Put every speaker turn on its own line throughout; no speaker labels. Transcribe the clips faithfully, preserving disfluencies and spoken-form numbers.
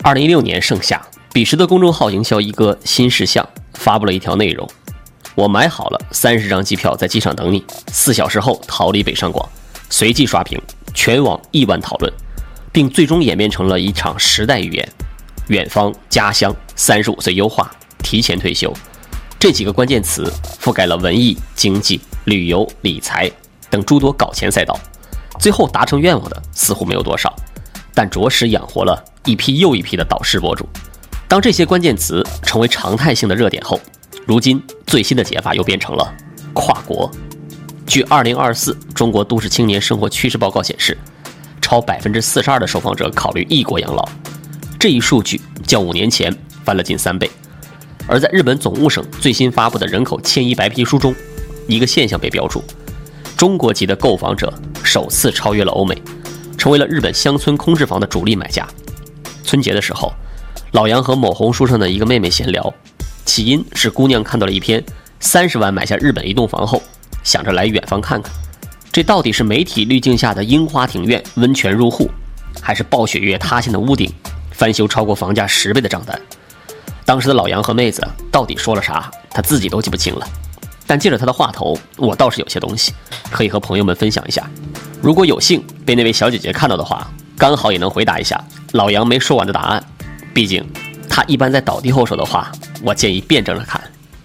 二零一六年盛夏，彼时的公众号营销一哥新事项发布了一条内容：我买好了三十张机票在机场等你，四小时后逃离北上广。随即刷屏，全网亿万讨论，并最终演变成了一场时代预言：远方、家乡、三十五岁优化、提前退休。这几个关键词覆盖了文艺、经济、旅游、理财等诸多搞钱赛道，最后达成愿望的似乎没有多少，但着实养活了一批又一批的导师博主。当这些关键词成为常态性的热点后，如今最新的解法又变成了跨国。据二零二四中国都市青年生活趋势报告显示，超 百分之四十二 的受访者考虑异国养老，这一数据较五年前翻了近三倍。而在日本总务省最新发布的人口迁移白皮书中，一个现象被标注：中国籍的购房者首次超越了欧美，成为了日本乡村空置房的主力买家。春节的时候，老杨和某红书上的一个妹妹闲聊，起因是姑娘看到了一篇三十万买下日本一栋房后，想着来远方看看，这到底是媒体滤镜下的樱花庭院温泉入户，还是暴雪月塌陷的屋顶翻修超过房价十倍的账单？当时的老杨和妹子到底说了啥，他自己都记不清了。但借着他的话头，我倒是有些东西可以和朋友们分享一下。如果有幸被那位小姐姐看到的话，刚好也能回答一下老杨没说完的答案。毕竟他一般在倒地后说的话，我建议辩证着看。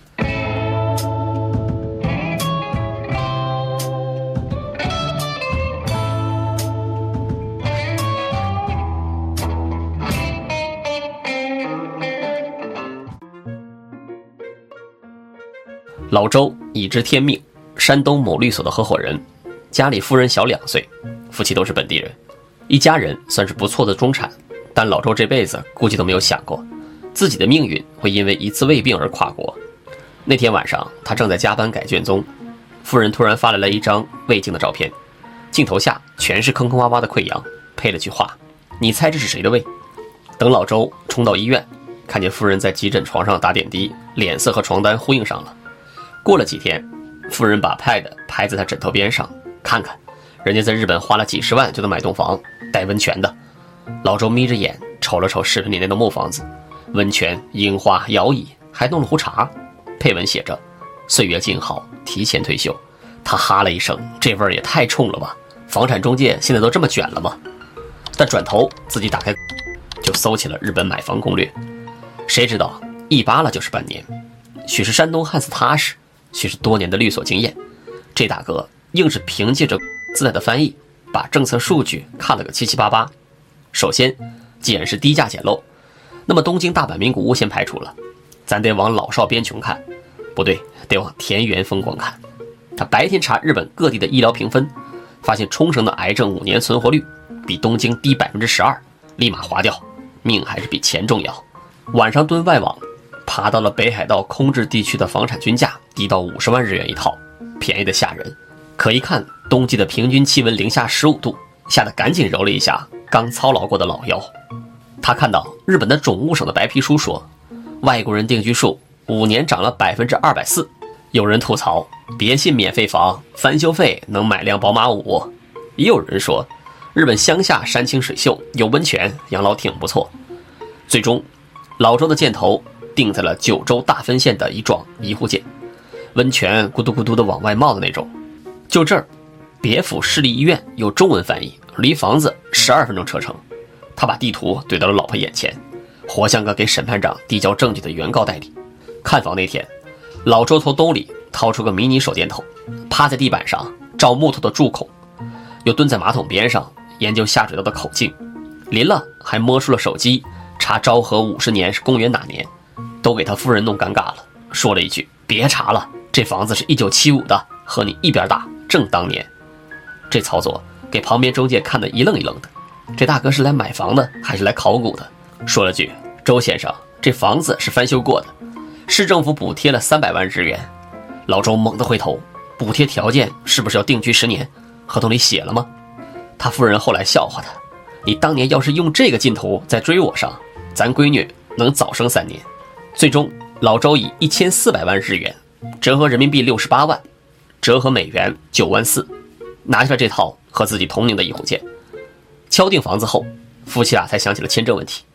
老周已知天命，山东某律所的合伙人，家里夫人小两岁，夫妻都是本地人，一家人算是不错的中产。但老周这辈子估计都没有想过，自己的命运会因为一次胃病而跨国。那天晚上，他正在加班改卷宗，夫人突然发来了一张胃镜的照片，镜头下全是坑坑洼洼的溃疡，配了句话：你猜这是谁的胃？等老周冲到医院，看见夫人在急诊床上打点滴，脸色和床单呼应上了。过了几天，夫人把 pad 拍在他枕头边上，看看人家在日本花了几十万就能买栋房带温泉的。老周眯着眼瞅了瞅视频里那栋木房子，温泉、樱花、摇椅，还弄了壶茶，配文写着岁月静好，提前退休。他哈了一声，这味儿也太冲了吧，房产中介现在都这么卷了吗？但转头自己打开就搜起了日本买房攻略，谁知道一扒拉就是半年。许是山东汉子踏实，许是多年的律所经验，这大哥硬是凭借着自带的翻译把政策数据看了个七七八八。首先，既然是低价捡漏，那么东京大阪名古屋先排除了，咱得往老少边穷看，不对，得往田园风光看。他白天查日本各地的医疗评分，发现冲绳的癌症五年存活率比东京低 百分之十二， 立马划掉，命还是比钱重要。晚上蹲外网，爬到了北海道空置地区的房产均价低到五十万日元一套，便宜的吓人。可一看冬季的平均气温零下十五度，吓得赶紧揉了一下刚操劳过的老腰。他看到日本的总务省的白皮书说，外国人定居数五年涨了 百分之二百四十。 有人吐槽，别信免费房，翻修费能买辆宝马五。也有人说，日本乡下山清水秀，有温泉，养老挺不错。最终老周的箭头定在了九州大分县的一幢一户建，温泉咕嘟咕嘟的往外冒的那种。就这儿，别府市立医院有中文翻译，离房子十二分钟车程。他把地图怼到了老婆眼前，活像个给审判长递交证据的原告代理。看房那天，老周从兜里掏出个迷你手电筒，趴在地板上照木头的柱孔，又蹲在马桶边上研究下水道的口径，临了还摸出了手机查昭和五十年是公元哪年，都给他夫人弄尴尬了，说了一句：别查了，这房子是一九七五的，和你一边大，正当年。这操作给旁边中介看得一愣一愣的，这大哥是来买房的还是来考古的？说了句：周先生，这房子是翻修过的，市政府补贴了三百万日元。老周猛地回头，补贴条件是不是要定居十年？合同里写了吗？他夫人后来笑话他：你当年要是用这个劲头再追我上，咱闺女能早生三年。最终老周以一千四百万日元，折合人民币六十八万，折合美元九万四，拿下了这套和自己同龄的一户建。敲定房子后，夫妻俩才想起了签证问题。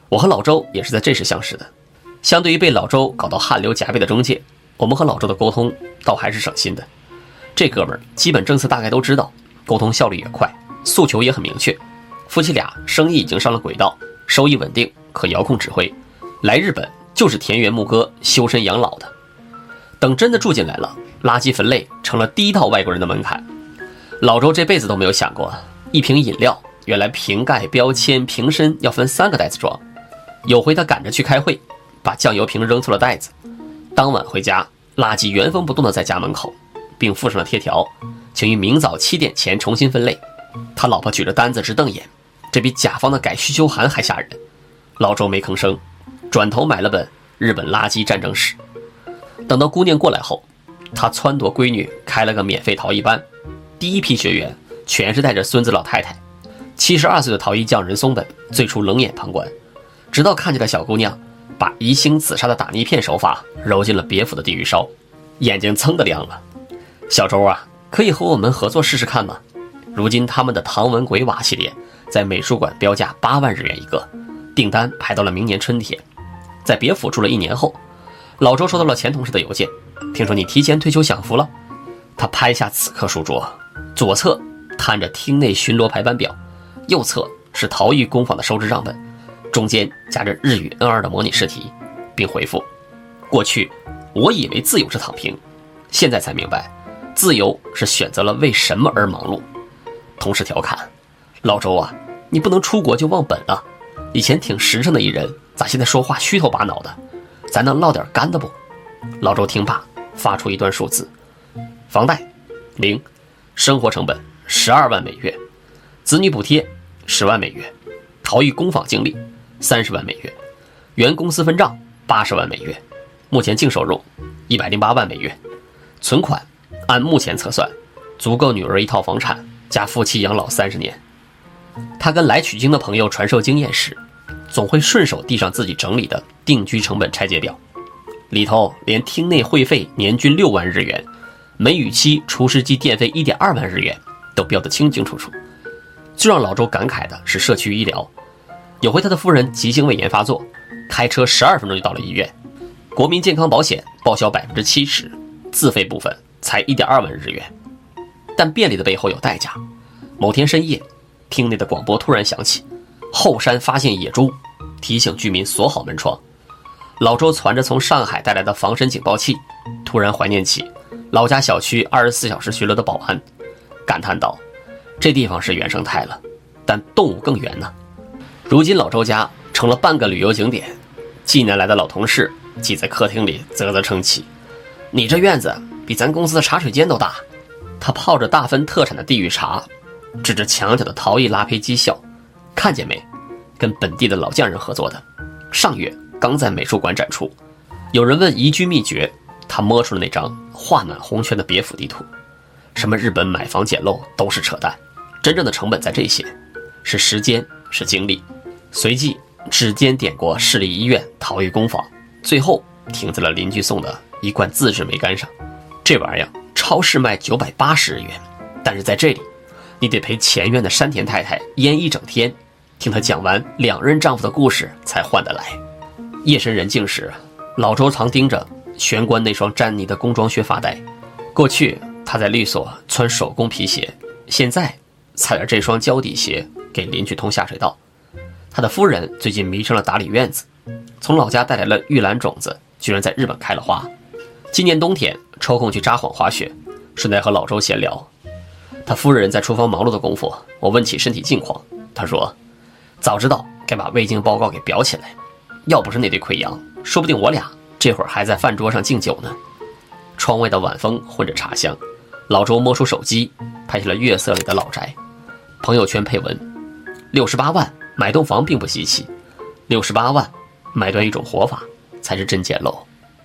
我和老周也是在这时相识的。相对于被老周搞到汗流浃背的中介，我们和老周的沟通倒还是省心的。这哥们儿基本政策大概都知道，沟通效率也快，诉求也很明确。夫妻俩生意已经上了轨道，收益稳定，可遥控指挥。来日本就是田园牧歌、修身养老的。等真的住进来了，垃圾分类成了第一道外国人的门槛。老周这辈子都没有想过，一瓶饮料原来瓶盖、标签、瓶身要分三个袋子装。有回他赶着去开会，把酱油瓶扔错了袋子，当晚回家，垃圾原封不动的在家门口，并附上了贴条，请于明早七点前重新分类。他老婆举着单子直瞪眼，这比甲方的改需求函还吓人。老周没吭声，转头买了本《日本垃圾战争史》。等到姑娘过来后，他撺掇闺女开了个免费陶艺班，第一批学员全是带着孙子老太太。七十二岁的陶艺匠人松本最初冷眼旁观，直到看见了小姑娘把宜兴紫砂的打泥片手法揉进了别府的地狱烧，眼睛噌的亮了。小周啊，可以和我们合作试试看吗？如今他们的唐文鬼瓦系列在美术馆标价八万日元一个，订单排到了明年春天。在别府住了一年后，老周收到了前同事的邮件，听说你提前退休享福了。他拍下此刻书桌，左侧摊着厅内巡逻排班表，右侧是陶艺工坊的收支账本，中间夹着日语 N 二 的模拟试题，并回复：过去我以为自由是躺平，现在才明白自由是选择了为什么而忙碌。同事调侃：老周啊，你不能出国就忘本啊，以前挺实诚的一人，咋现在说话虚头巴脑的？咱能唠点干的不？老周听罢发出一段数字：房贷零，生活成本十二万每月，子女补贴十万每月，陶艺工坊净利三十万每月，原公司分账八十万每月，目前净收入一百零八万每月，存款按目前测算足够女儿一套房产加夫妻养老三十年。他跟来取经的朋友传授经验时，总会顺手递上自己整理的定居成本拆解表，里头连厅内会费年均六万日元，梅雨期除湿机电费 一点二万日元都标得清清楚楚。最让老周感慨的是社区医疗，有回他的夫人急性胃炎发作，开车十二分钟就到了医院，国民健康保险报销 百分之七十， 自费部分才 一点二万日元。但便利的背后有代价。某天深夜，厅内的广播突然响起，后山发现野猪，提醒居民锁好门窗。老周攒着从上海带来的防身警报器，突然怀念起老家小区二十四小时巡逻的保安，感叹道：这地方是原生态了，但动物更原呢。如今老周家成了半个旅游景点，济南来的老同事挤在客厅里啧啧称奇：你这院子比咱公司的茶水间都大。他泡着大分特产的地狱茶，指着墙角的陶艺拉胚机笑：看见没，跟本地的老匠人合作的，上月刚在美术馆展出。有人问移居秘诀，他摸出了那张画满红圈的别府地图。什么日本买房捡漏都是扯淡，真正的成本在这些，是时间，是精力。随即指尖点过市立医院、陶艺工坊，最后停在了邻居送的一罐自制梅干上。这玩意儿超市卖九百八十日元，但是在这里你得陪前院的山田太太腌一整天，听她讲完两任丈夫的故事才换得来。夜深人静时，老周常盯着玄关那双沾泥的工装靴发呆。过去他在律所穿手工皮鞋，现在踩着这双胶底鞋给邻居通下水道。他的夫人最近迷上了打理院子，从老家带来了玉兰种子，居然在日本开了花。今年冬天抽空去札幌滑雪，顺带和老周闲聊。他夫人在厨房忙碌的功夫，我问起身体近况，他说早知道该把胃镜报告给裱起来，要不是那对溃疡，说不定我俩这会儿还在饭桌上敬酒呢。窗外的晚风混着茶香，老周摸出手机拍下了月色里的老宅，朋友圈配文：六十八万买栋房并不稀奇，六十八万买断一种活法才是真简陋。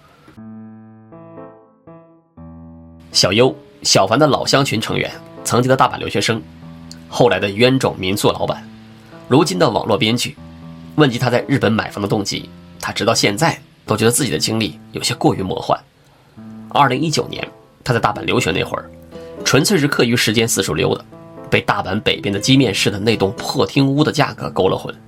小优，小凡的老乡群成员，曾经的大阪留学生，后来的冤种民宿老板，如今的网络编剧。问及他在日本买房的动机，他直到现在都觉得自己的经历有些过于魔幻。二零一九年他在大阪留学那会儿，纯粹是课余时间四处溜达，被大阪北边的鸡面市的那栋破厅屋的价格勾了魂。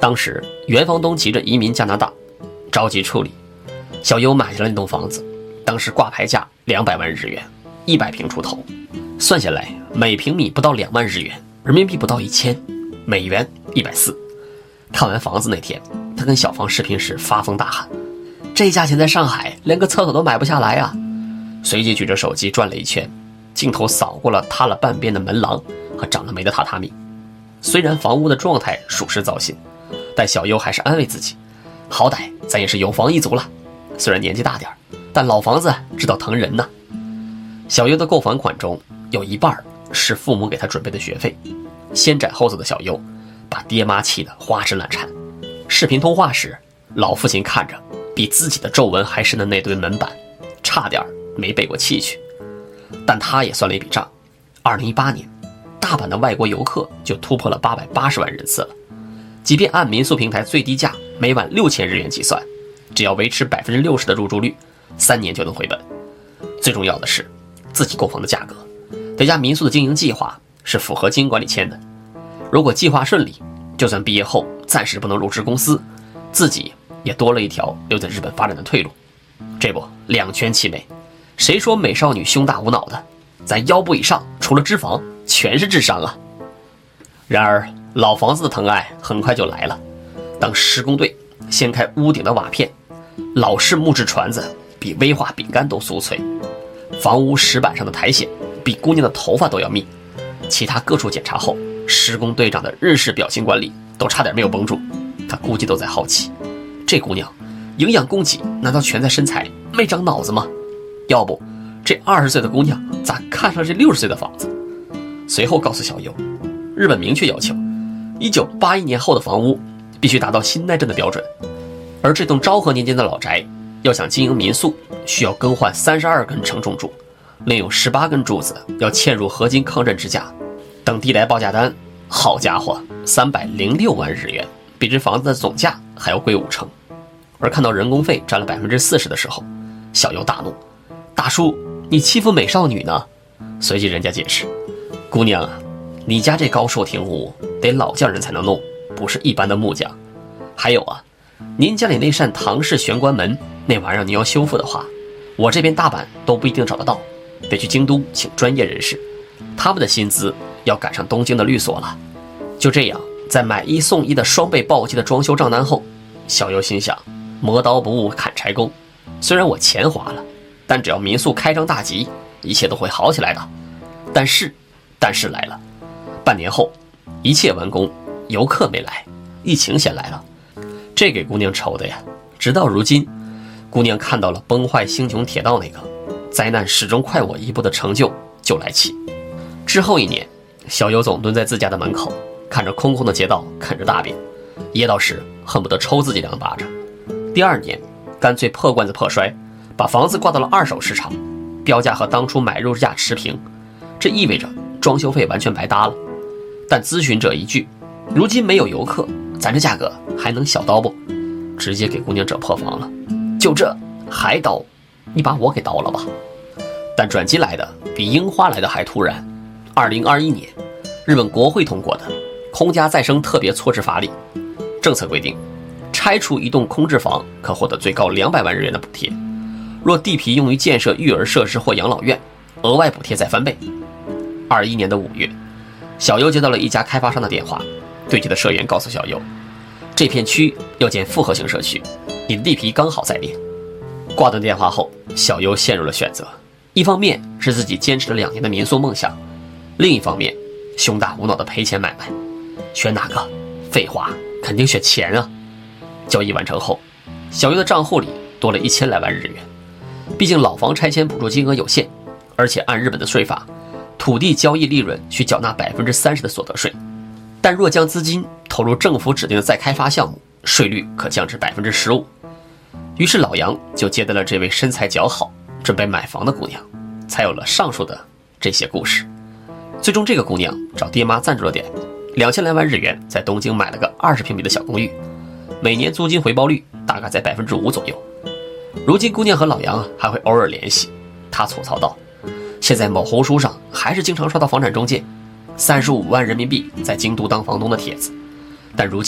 当时原房东急着移民加拿大，着急处理，小优买下了那栋房子，当时挂牌价两百万日元，一百平出头，算下来每平米不到两万日元，人民币不到一千，美元一百四。看完房子那天，他跟小芳视频时发疯大喊：“这价钱在上海连个厕所都买不下来啊！”随即举着手机转了一圈，镜头扫过了塌了半边的门廊和长了霉的榻榻米。虽然房屋的状态属实糟心，但小优还是安慰自己，好歹咱也是有房一族了，虽然年纪大点，但老房子知道疼人呢。小优的购房款中有一半是父母给他准备的学费，先斩后奏的小优把爹妈气得花枝乱颤。视频通话时，老父亲看着比自己的皱纹还深的那堆门板，差点没背过气去。但他也算了一笔账，二零一八年大阪的外国游客就突破了八百八十万人次了。即便按民宿平台最低价每晚六千日元计算，只要维持 百分之六十 的入住率，三年就能回本。最重要的是，自己购房的价格，这家民宿的经营计划是符合经营管理签的。如果计划顺利，就算毕业后暂时不能入职公司，自己也多了一条留在日本发展的退路。这不两全其美，谁说美少女胸大无脑的？咱腰部以上除了脂肪全是智商啊！然而老房子的疼爱很快就来了。当施工队掀开屋顶的瓦片，老式木质船子比威化饼干都酥脆，房屋石板上的苔藓比姑娘的头发都要密。其他各处检查后，施工队长的日式表情管理都差点没有绷住。他估计都在好奇，这姑娘营养供给难道全在身材，没长脑子吗？要不这二十岁的姑娘咋看上了这六十岁的房子？随后告诉小优，日本明确要求一九八一年后的房屋必须达到新耐震的标准，而这栋昭和年间的老宅要想经营民宿，需要更换三十二根承重柱，另有十八根柱子要嵌入合金抗震支架。等地来报价单，好家伙，三百零六万日元，比这房子的总价还要贵五成。而看到人工费占了 百分之四十 的时候，小优大怒：“大叔，你欺负美少女呢？”随即人家解释：“姑娘啊，你家这高寿亭屋得老匠人才能弄，不是一般的木匠。还有啊，您家里那扇唐式玄关门那玩意儿，你要修复的话，我这边大阪都不一定找得到，得去京都请专业人士，他们的薪资要赶上东京的律所了。”就这样，在买一送一的双倍暴击的装修账单后，小优心想：磨刀不误砍柴工，虽然我钱花了，但只要民宿开张大吉，一切都会好起来的。但是，但是来了，半年后，一切完工，游客没来，疫情先来了，这给姑娘愁的呀。直到如今，姑娘看到了崩坏星穹铁道那个灾难始终快我一步的成就就来气。之后一年，小优总蹲在自家的门口，看着空空的街道，啃着大便，噎到时恨不得抽自己两巴掌。第二年，干脆破罐子破摔，把房子挂到了二手市场，标价和当初买入价持平，这意味着装修费完全白搭了。但咨询者一句：“如今没有游客，咱这价格还能小刀不？”直接给姑娘整破防了。就这还刀？你把我给刀了吧？但转机来的比樱花来的还突然。二零二一年，日本国会通过的空家再生特别措置法里，政策规定，拆除一栋空置房可获得最高两百万日元的补贴，若地皮用于建设育儿设施或养老院，额外补贴再翻倍。二一年的五月，小优接到了一家开发商的电话，对接的社员告诉小优，这片区要建复合型社区，你的地皮刚好在列。挂断电话后，小优陷入了选择，一方面是自己坚持了两年的民宿梦想，另一方面胸大无脑的赔钱买卖。选哪个？废话，肯定选钱啊！交易完成后，小优的账户里多了一千来万日元。毕竟老房拆迁补助金额有限，而且按日本的税法，土地交易利润需缴纳 百分之三十 的所得税，但若将资金投入政府指定的再开发项目，税率可降至 百分之十五。于是老杨就接待了这位身材姣好准备买房的姑娘，才有了上述的这些故事。最终这个姑娘找爹妈赞助了点两千来万日元，在东京买了个二十平米的小公寓，每年租金回报率大概在 百分之五 左右。如今姑娘和老杨还会偶尔联系，他吐槽道，现在某红书上还是经常刷到房产中介三十五万人民币在京都当房东的帖子，但如今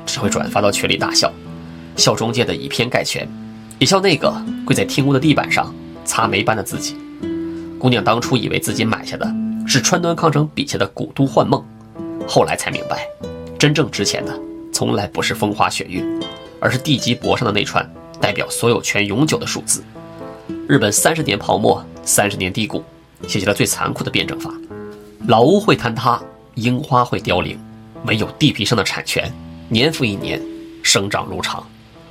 只会转发到群里大笑，笑中介的以偏概全，也笑那个跪在厅屋的地板上擦霉斑的自己。姑娘当初以为自己买下的是川端康成笔下的古都幻梦，后来才明白，真正值钱的从来不是风花雪月，而是地基簿上的那串代表所有权永久的数字。日本三十年泡沫，三十年低谷，写下了最残酷的辩证法：老屋会坍塌，樱花会凋零，唯有地皮上的产权年复一年生长如常。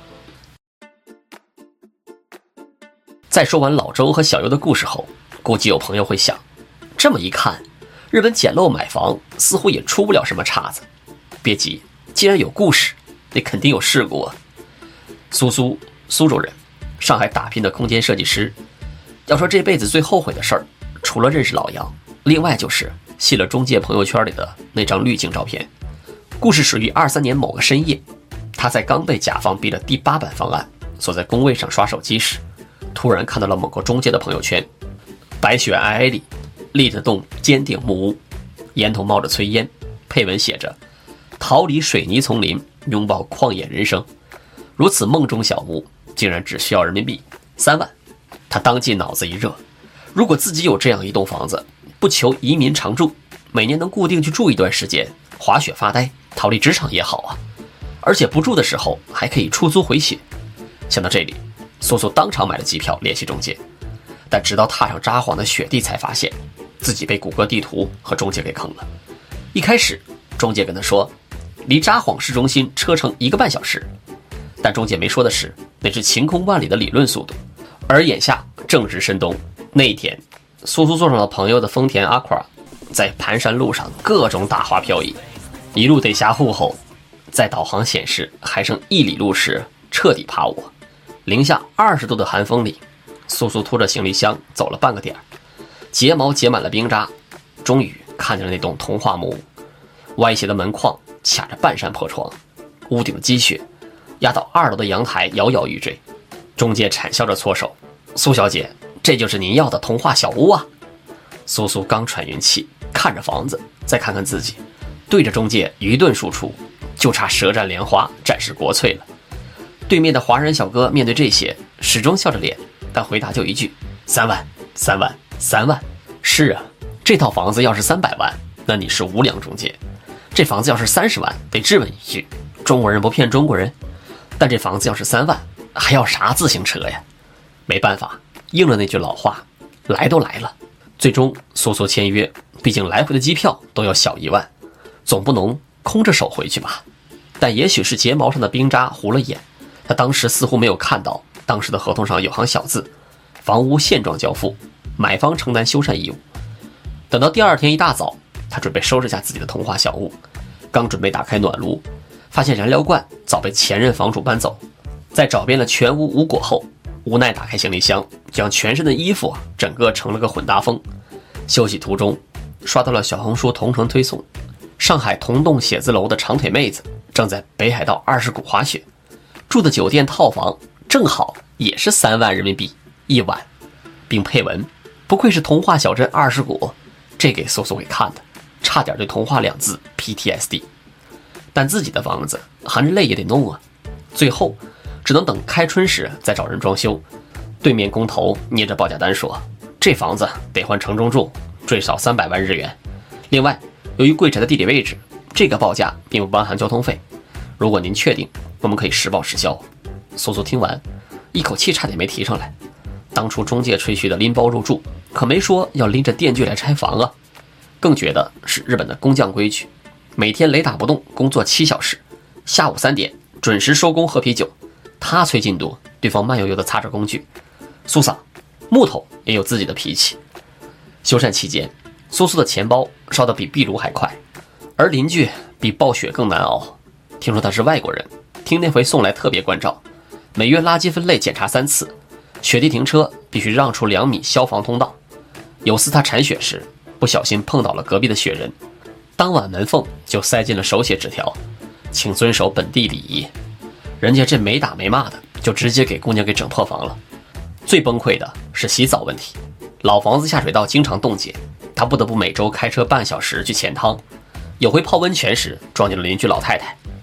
在说完老周和小优的故事后，估计有朋友会想，这么一看，日本捡漏买房似乎也出不了什么岔子。别急，既然有故事，那肯定有事故啊。苏苏，苏州人，上海打拼的空间设计师。要说这辈子最后悔的事儿，除了认识老杨，另外就是卸了中介朋友圈里的那张滤镜照片。故事始于二三年某个深夜，他在刚被甲方逼了第八版方案，坐在工位上刷手机时，突然看到了某个中介的朋友圈。白雪皑皑里，立着栋尖顶木屋，烟头冒着炊烟，配文写着逃离水泥丛林，拥抱旷野人生。如此梦中小屋竟然只需要人民币三万，他当即脑子一热，如果自己有这样一栋房子，不求移民常住，每年能固定去住一段时间，滑雪发呆，逃离职场也好啊，而且不住的时候还可以出租回血。想到这里，苏苏当场买了机票联系中介，但直到踏上札幌的雪地才发现自己被谷歌地图和中介给坑了。一开始中介跟他说离札幌市中心车程一个半小时，但中介没说的是那是晴空万里的理论速度。而眼下正值深冬，那一天苏苏坐上了朋友的丰田 Aqua， 在盘山路上各种打滑漂移，一路得下户后，在导航显示还剩一里路时彻底趴窝。零下二十度的寒风里，苏苏拖着行李箱走了半个点儿，睫毛结满了冰渣，终于看见了那栋童话木屋。歪斜的门框卡着半扇破窗，屋顶的积雪压到二楼的阳台摇摇欲坠。中介惨笑着搓手，苏小姐，这就是您要的童话小屋啊。苏苏刚喘匀气，看着房子，再看看自己，对着中介一顿输出，就差舌战莲花展示国粹了。对面的华人小哥面对这些始终笑着脸，但回答就一句：三万三万三万。是啊，这套房子要是三百万，那你是无良中介；这房子要是三十万，得质问一句：中国人不骗中国人。但这房子要是三万，还要啥自行车呀？没办法，应了那句老话，来都来了。最终苏苏签约，毕竟来回的机票都要小一万，总不能空着手回去吧。但也许是睫毛上的冰渣糊了眼，他当时似乎没有看到当时的合同上有行小字：房屋现状交付，买方承担修缮义务。等到第二天一大早，他准备收拾下自己的童话小屋，刚准备打开暖炉，发现燃料罐早被前任房主搬走。在找遍了全屋无果后，无奈打开行李箱，将全身的衣服整个成了个混搭风。休息途中刷到了小红书同城推送，上海同栋写字楼的长腿妹子正在北海道二十谷滑雪，住的酒店套房正好也是三万人民币一晚，并配文：不愧是童话小镇二十谷。这给苏苏给看的，差点对童话两字 P T S D。 但自己的房子含着泪也得弄啊，最后只能等开春时再找人装修。对面工头捏着报价单说，这房子得换城中住，最少三百万日元。另外，由于贵宅的地理位置，这个报价并不包含交通费。如果您确定，我们可以实报实销。苏苏听完，一口气差点没提上来。当初中介吹嘘的拎包入住，可没说要拎着电锯来拆房啊。更觉得是日本的工匠规矩，每天雷打不动工作七小时，下午三点准时收工喝啤酒。他催进度，对方慢悠悠地擦着工具。苏桑，木头也有自己的脾气。修缮期间，苏苏的钱包烧得比壁炉还快，而邻居比暴雪更难熬。听说他是外国人，听那回送来特别关照，每月垃圾分类检查三次，雪地停车必须让出两米消防通道。有次他铲雪时不小心碰倒了隔壁的雪人，当晚门缝就塞进了手写纸条，请遵守本地礼仪。人家这没打没骂的，就直接给姑娘给整破房了。最崩溃的是洗澡问题，老房子下水道经常冻结，他不得不每周开车半小时去钱汤。有回泡温泉时撞见了邻居老太太，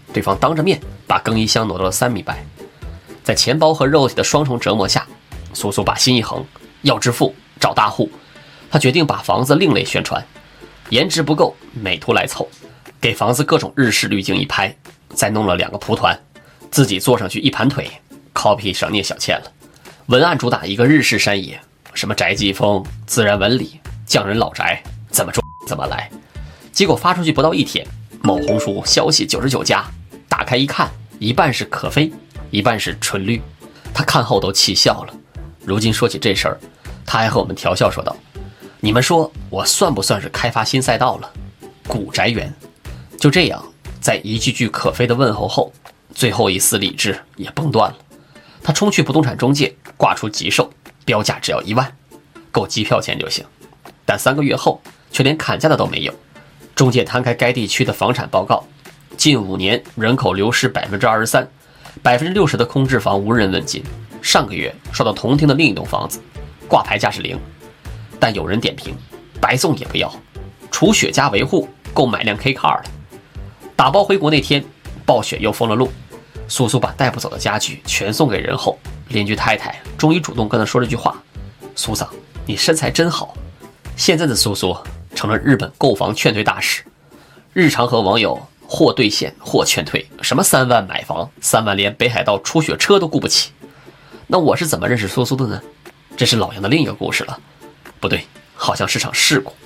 对方当着面把更衣箱挪到了三米外。在钱包和肉体的双重折磨下，苏苏把心一横，要致富找大户。他决定把房子另类宣传，颜值不够，美图来凑，给房子各种日式滤镜一拍，再弄了两个蒲团，自己坐上去一盘腿 copy 上聂小倩了。文案主打一个日式山野，什么宅基风、自然纹理、匠人老宅，怎么说怎么来。结果发出去不到一天，某红书消息九十九加，打开一看，一半是可飞，一半是纯绿。他看后都气笑了。如今说起这事儿，他还和我们调笑说道：“你们说我算不算是开发新赛道了？古宅园。”就这样，在一句句可飞的问候后，最后一丝理智也崩断了。他冲去不动产中介挂出急售，标价只要一万，够机票钱就行。但三个月后却连砍价的都没有。中介摊开该地区的房产报告，近五年人口流失百分之二十三，百分之六十的空置房无人问津。上个月刷到同厅的另一栋房子，挂牌价是零，但有人点评白送也不要，除雪加维护够买辆 K car 了。打包回国那天，暴雪又封了路。苏苏把带不走的家具全送给人后，邻居太太终于主动跟他说了句话：“苏桑，你身材真好。”现在的苏苏成了日本购房劝退大使，日常和网友或兑现或劝退，什么三万买房，三万连北海道初雪车都雇不起。那我是怎么认识苏苏的呢？这是老杨的另一个故事了。不对，好像是场事故。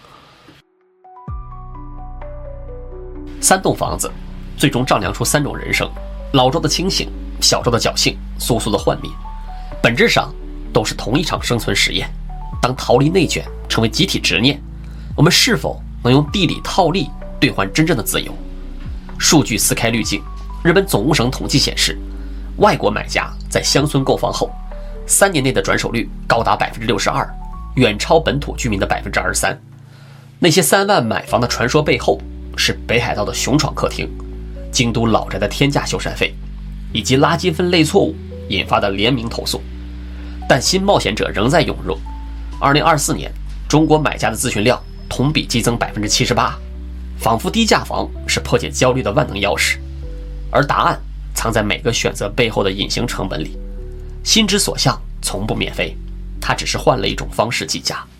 三栋房子最终丈量出三种人生：老周的清醒，小周的侥幸，苏苏的幻灭。本质上都是同一场生存实验。当逃离内卷成为集体执念，我们是否能用地理套利兑换真正的自由？数据撕开滤镜，日本总务省统计显示，外国买家在乡村购房后，三年内的转手率高达百分之六十二，远超本土居民的百分之二十三。那些三万买房的传说背后，是北海道的雄闯客厅、京都老宅的天价修缮费，以及垃圾分类错误引发的联名投诉。但新冒险者仍在涌入。二零二四年，中国买家的咨询量同比激增百分之七十八，仿佛低价房是破解焦虑的万能钥匙，而答案藏在每个选择背后的隐形成本里。心之所向从不免费，它只是换了一种方式计价。